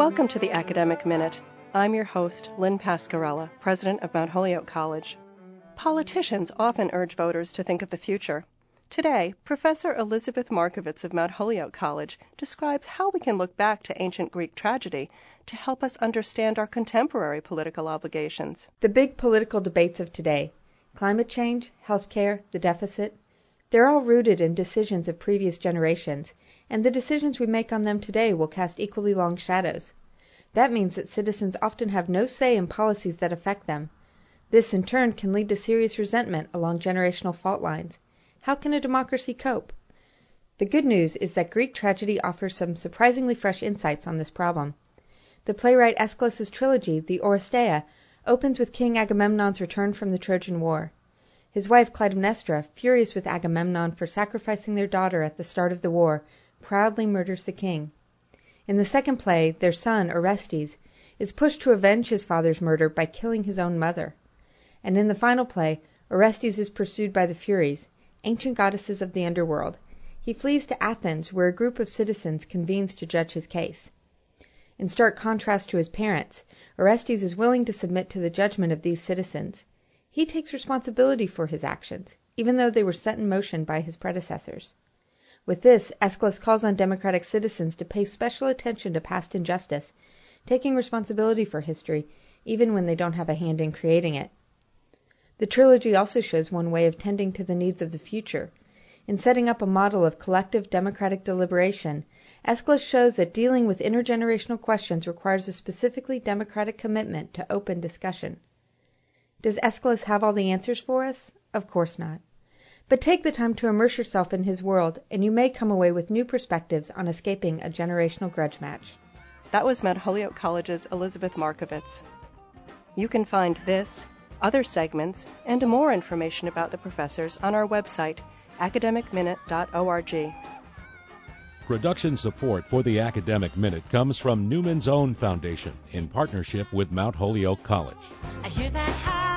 Welcome to the Academic Minute. I'm your host, Lynn Pascarella, president of Mount Holyoke College. Politicians often urge voters to think of the future. Today, Professor Elizabeth Markovits of Mount Holyoke College describes how we can look back to ancient Greek tragedy to help us understand our contemporary political obligations. The big political debates of today, climate change, healthcare, the deficit, they're all rooted in decisions of previous generations, and the decisions we make on them today will cast equally long shadows. That means that citizens often have no say in policies that affect them. This, in turn, can lead to serious resentment along generational fault lines. How can a democracy cope? The good news is that Greek tragedy offers some surprisingly fresh insights on this problem. The playwright Aeschylus's trilogy, the Oresteia, opens with King Agamemnon's return from the Trojan War. His wife Clytemnestra, furious with Agamemnon for sacrificing their daughter at the start of the war, proudly murders the king. In the second play, their son, Orestes, is pushed to avenge his father's murder by killing his own mother. And in the final play, Orestes is pursued by the Furies, ancient goddesses of the underworld. He flees to Athens, where a group of citizens convenes to judge his case. In stark contrast to his parents, Orestes is willing to submit to the judgment of these citizens. He takes responsibility for his actions, even though they were set in motion by his predecessors. With this, Aeschylus calls on democratic citizens to pay special attention to past injustice, taking responsibility for history, even when they don't have a hand in creating it. The trilogy also shows one way of tending to the needs of the future. In setting up a model of collective democratic deliberation, Aeschylus shows that dealing with intergenerational questions requires a specifically democratic commitment to open discussion. Does Aeschylus have all the answers for us? Of course not. But take the time to immerse yourself in his world, and you may come away with new perspectives on escaping a generational grudge match. That was Mount Holyoke College's Elizabeth Markovits. You can find this, other segments, and more information about the professors on our website, academicminute.org. Production support for the Academic Minute comes from Newman's Own Foundation in partnership with Mount Holyoke College. I hear that high